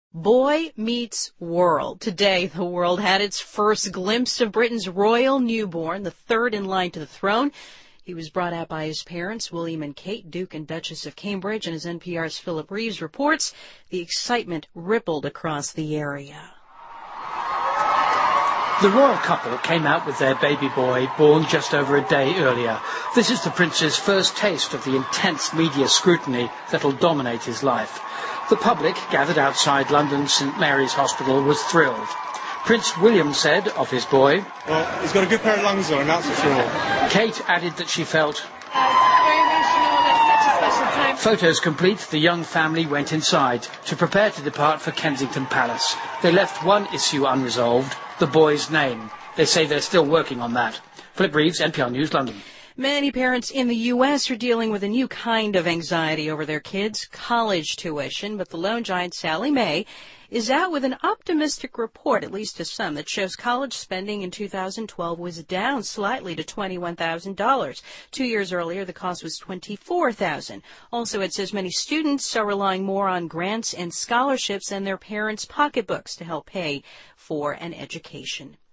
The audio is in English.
Boy meets world. Today, the world had its first glimpse of Britain's royal newborn, the third in line to the throne. He was brought out by his parents, William and Kate, Duke and Duchess of Cambridge, and as NPR's Philip Reeves reports, the excitement rippled across the area. The royal couple came out with their baby boy, born just over a day earlier. This is the prince's first taste of the intense media scrutiny that'll dominate his life. The public, gathered outside London's St Mary's Hospital, was thrilled. Prince William said of his boy, "Well, he's got a good pair of lungs on, that's for sure." Kate added that she felt, very emotional, it's such a special time. Photos complete, the young family went inside to prepare to depart for Kensington Palace. They left one issue unresolved, the boy's name. They say they're still working on that. Philip Reeves, NPR News, London. Many parents in the U.S. are dealing with a new kind of anxiety over their kids' college tuition, but the loan giant Sallie Mae is out with an optimistic report, at least to some, that shows college spending in 2012 was down slightly to $21,000. 2 years earlier, the cost was $24,000. Also, it says many students are relying more on grants and scholarships than their parents' pocketbooks to help pay for an education.